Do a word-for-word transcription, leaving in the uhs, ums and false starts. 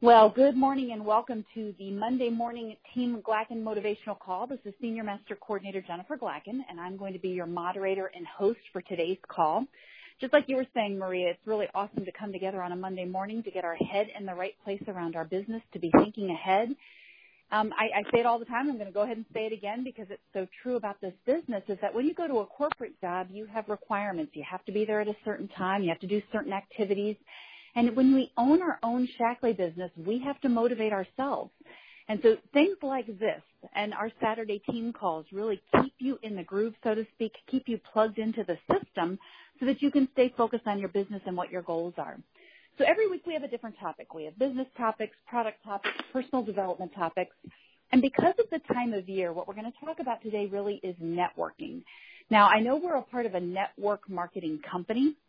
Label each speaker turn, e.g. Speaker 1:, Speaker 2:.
Speaker 1: Well, good morning and welcome to the Monday morning Team Glacken Motivational Call. This is Senior Master Coordinator Jennifer Glacken, and I'm going to be your moderator and host for today's call. Just like you were saying, Maria, it's really awesome to come together on a Monday morning to get our head in the right place around our business, to be thinking ahead. Um, I, I say it all the time. I'm going to go ahead and say it again because it's so true about this business, is that when you go to a corporate job, you have requirements. You have to be there at a certain time. You have to do certain activities. And when we own our own Shaklee business, we have to motivate ourselves. And so things like this and our Saturday team calls really keep you in the groove, so to speak, keep you plugged into the system so that you can stay focused on your business and what your goals are. So every week we have a different topic. We have business topics, product topics, personal development topics. And because of the time of year, what we're going to talk about today really is networking. Now, I know we're a part of a network marketing company,